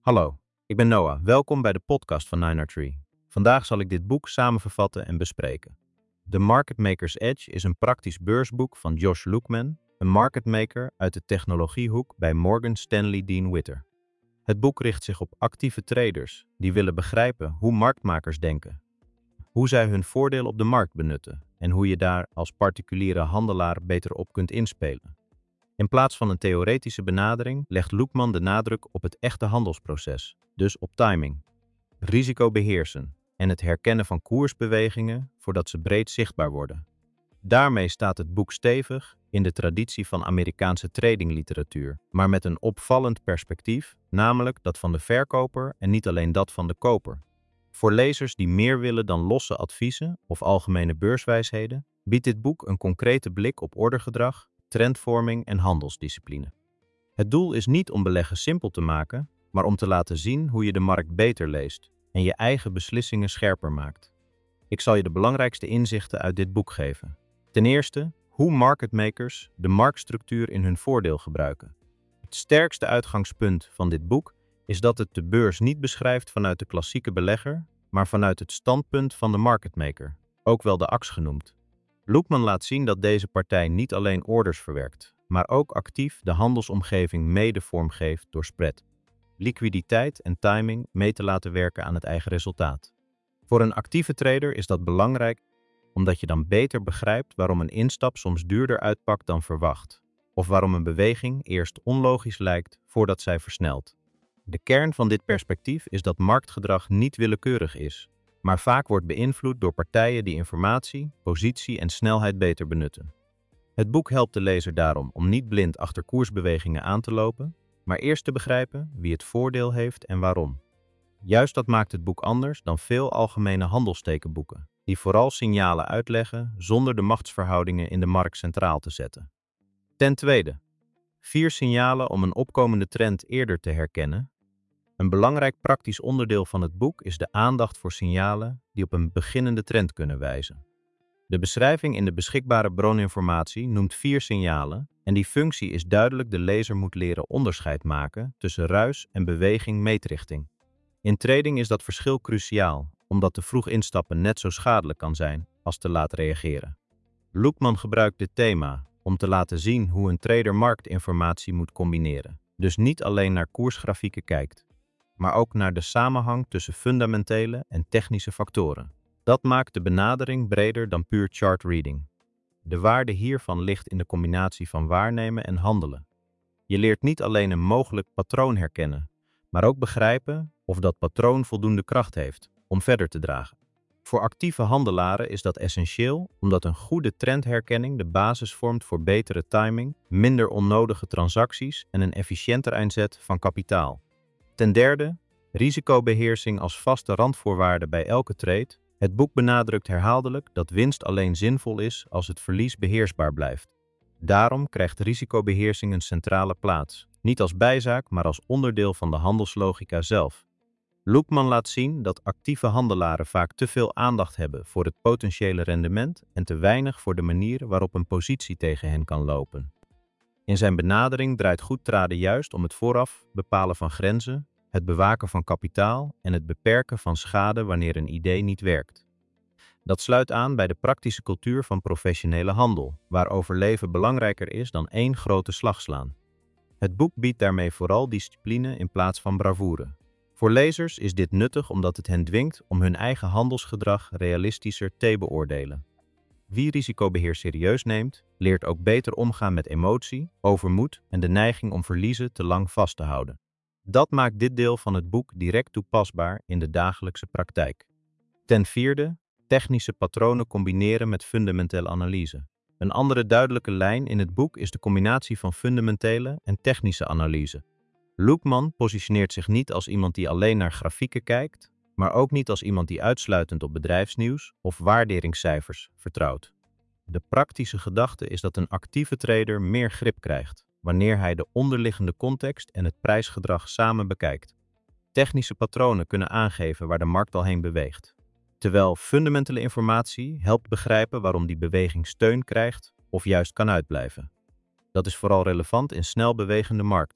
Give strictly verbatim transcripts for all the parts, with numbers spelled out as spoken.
Hallo, ik ben Noah. Welkom bij de podcast van nine R Tree. Vandaag zal ik dit boek samenvatten en bespreken. The Market Maker's Edge is een praktisch beursboek van Josh Luckman, een marketmaker uit de technologiehoek bij Morgan Stanley Dean Witter. Het boek richt zich op actieve traders die willen begrijpen hoe marktmakers denken, hoe zij hun voordeel op de markt benutten en hoe je daar als particuliere handelaar beter op kunt inspelen. In plaats van een theoretische benadering legt Luckman de nadruk op het echte handelsproces, dus op timing, risico beheersen en het herkennen van koersbewegingen voordat ze breed zichtbaar worden. Daarmee staat het boek stevig in de traditie van Amerikaanse tradingliteratuur, maar met een opvallend perspectief, namelijk dat van de verkoper en niet alleen dat van de koper. Voor lezers die meer willen dan losse adviezen of algemene beurswijsheden, biedt dit boek een concrete blik op ordergedrag, trendvorming en handelsdiscipline. Het doel is niet om beleggen simpel te maken, maar om te laten zien hoe je de markt beter leest en je eigen beslissingen scherper maakt. Ik zal je de belangrijkste inzichten uit dit boek geven. Ten eerste, hoe marketmakers de marktstructuur in hun voordeel gebruiken. Het sterkste uitgangspunt van dit boek is dat het de beurs niet beschrijft vanuit de klassieke belegger, maar vanuit het standpunt van de marketmaker, ook wel de A X genoemd. Luckman laat zien dat deze partij niet alleen orders verwerkt, maar ook actief de handelsomgeving mede vormgeeft door spread, liquiditeit en timing mee te laten werken aan het eigen resultaat. Voor een actieve trader is dat belangrijk omdat je dan beter begrijpt waarom een instap soms duurder uitpakt dan verwacht, of waarom een beweging eerst onlogisch lijkt voordat zij versnelt. De kern van dit perspectief is dat marktgedrag niet willekeurig is, maar vaak wordt beïnvloed door partijen die informatie, positie en snelheid beter benutten. Het boek helpt de lezer daarom om niet blind achter koersbewegingen aan te lopen, maar eerst te begrijpen wie het voordeel heeft en waarom. Juist dat maakt het boek anders dan veel algemene handelstekenboeken, die vooral signalen uitleggen zonder de machtsverhoudingen in de markt centraal te zetten. Ten tweede, vier signalen om een opkomende trend eerder te herkennen. Een belangrijk praktisch onderdeel van het boek is de aandacht voor signalen die op een beginnende trend kunnen wijzen. De beschrijving in de beschikbare broninformatie noemt vier signalen en die functie is duidelijk de lezer moet leren onderscheid maken tussen ruis en beweging meetrichting. In trading is dat verschil cruciaal, omdat te vroeg instappen net zo schadelijk kan zijn als te laat reageren. Luckman gebruikt dit thema om te laten zien hoe een trader marktinformatie moet combineren, dus niet alleen naar koersgrafieken kijkt, maar ook naar de samenhang tussen fundamentele en technische factoren. Dat maakt de benadering breder dan puur chart reading. De waarde hiervan ligt in de combinatie van waarnemen en handelen. Je leert niet alleen een mogelijk patroon herkennen, maar ook begrijpen of dat patroon voldoende kracht heeft om verder te dragen. Voor actieve handelaren is dat essentieel omdat een goede trendherkenning de basis vormt voor betere timing, minder onnodige transacties en een efficiënter inzet van kapitaal. Ten derde, risicobeheersing als vaste randvoorwaarde bij elke trade. Het boek benadrukt herhaaldelijk dat winst alleen zinvol is als het verlies beheersbaar blijft. Daarom krijgt risicobeheersing een centrale plaats, niet als bijzaak, maar als onderdeel van de handelslogica zelf. Luckman laat zien dat actieve handelaren vaak te veel aandacht hebben voor het potentiële rendement en te weinig voor de manier waarop een positie tegen hen kan lopen. In zijn benadering draait goed traden juist om het vooraf bepalen van grenzen, het bewaken van kapitaal en het beperken van schade wanneer een idee niet werkt. Dat sluit aan bij de praktische cultuur van professionele handel, waar overleven belangrijker is dan één grote slag slaan. Het boek biedt daarmee vooral discipline in plaats van bravoure. Voor lezers is dit nuttig omdat het hen dwingt om hun eigen handelsgedrag realistischer te beoordelen. Wie risicobeheer serieus neemt, leert ook beter omgaan met emotie, overmoed en de neiging om verliezen te lang vast te houden. Dat maakt dit deel van het boek direct toepasbaar in de dagelijkse praktijk. Ten vierde, technische patronen combineren met fundamentele analyse. Een andere duidelijke lijn in het boek is de combinatie van fundamentele en technische analyse. Luckman positioneert zich niet als iemand die alleen naar grafieken kijkt, maar ook niet als iemand die uitsluitend op bedrijfsnieuws of waarderingscijfers vertrouwt. De praktische gedachte is dat een actieve trader meer grip krijgt, wanneer hij de onderliggende context en het prijsgedrag samen bekijkt. Technische patronen kunnen aangeven waar de markt al heen beweegt, terwijl fundamentele informatie helpt begrijpen waarom die beweging steun krijgt of juist kan uitblijven. Dat is vooral relevant in snel bewegende markten,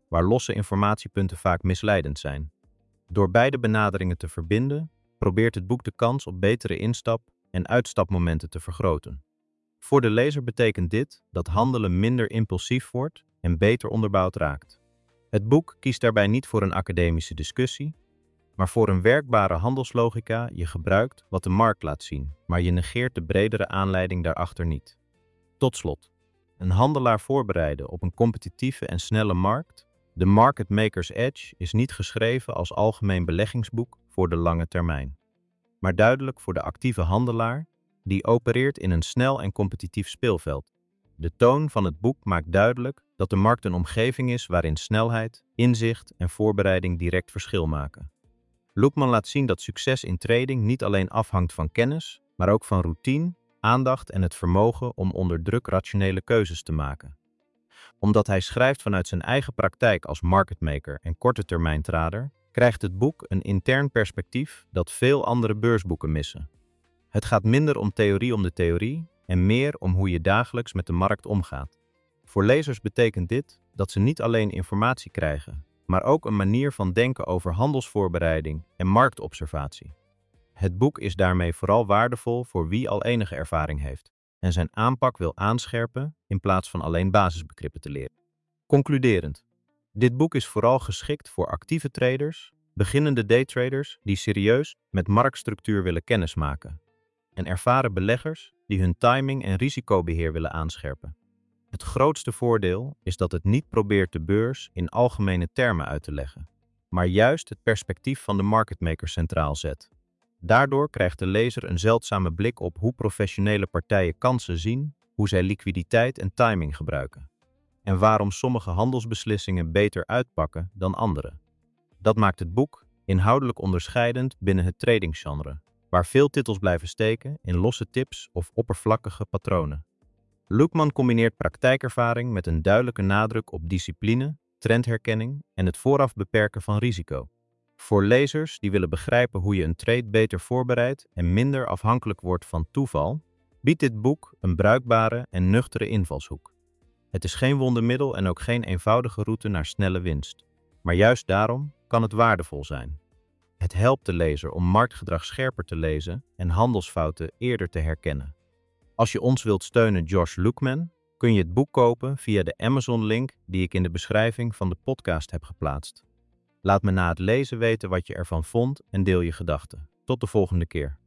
waar losse informatiepunten vaak misleidend zijn. Door beide benaderingen te verbinden, probeert het boek de kans op betere instap- en uitstapmomenten te vergroten. Voor de lezer betekent dit dat handelen minder impulsief wordt en beter onderbouwd raakt. Het boek kiest daarbij niet voor een academische discussie, maar voor een werkbare handelslogica. Je gebruikt wat de markt laat zien, maar je negeert de bredere aanleiding daarachter niet. Tot slot, een handelaar voorbereiden op een competitieve en snelle markt. De Market Maker's Edge is niet geschreven als algemeen beleggingsboek voor de lange termijn, maar duidelijk voor de actieve handelaar die opereert in een snel en competitief speelveld. De toon van het boek maakt duidelijk dat de markt een omgeving is waarin snelheid, inzicht en voorbereiding direct verschil maken. Luckman laat zien dat succes in trading niet alleen afhangt van kennis, maar ook van routine, aandacht en het vermogen om onder druk rationele keuzes te maken. Omdat hij schrijft vanuit zijn eigen praktijk als marketmaker en korte termijn trader, krijgt het boek een intern perspectief dat veel andere beursboeken missen. Het gaat minder om theorie om de theorie en meer om hoe je dagelijks met de markt omgaat. Voor lezers betekent dit dat ze niet alleen informatie krijgen, maar ook een manier van denken over handelsvoorbereiding en marktobservatie. Het boek is daarmee vooral waardevol voor wie al enige ervaring heeft en zijn aanpak wil aanscherpen in plaats van alleen basisbegrippen te leren. Concluderend, dit boek is vooral geschikt voor actieve traders, beginnende daytraders die serieus met marktstructuur willen kennismaken, en ervaren beleggers die hun timing en risicobeheer willen aanscherpen. Het grootste voordeel is dat het niet probeert de beurs in algemene termen uit te leggen, maar juist het perspectief van de marketmaker centraal zet. Daardoor krijgt de lezer een zeldzame blik op hoe professionele partijen kansen zien, hoe zij liquiditeit en timing gebruiken, en waarom sommige handelsbeslissingen beter uitpakken dan andere. Dat maakt het boek inhoudelijk onderscheidend binnen het tradinggenre, waar veel titels blijven steken in losse tips of oppervlakkige patronen. Luckman combineert praktijkervaring met een duidelijke nadruk op discipline, trendherkenning en het vooraf beperken van risico. Voor lezers die willen begrijpen hoe je een trade beter voorbereidt en minder afhankelijk wordt van toeval, biedt dit boek een bruikbare en nuchtere invalshoek. Het is geen wondermiddel en ook geen eenvoudige route naar snelle winst, maar juist daarom kan het waardevol zijn. Het helpt de lezer om marktgedrag scherper te lezen en handelsfouten eerder te herkennen. Als je ons wilt steunen, Josh Luckman, kun je het boek kopen via de Amazon-link die ik in de beschrijving van de podcast heb geplaatst. Laat me na het lezen weten wat je ervan vond en deel je gedachten. Tot de volgende keer.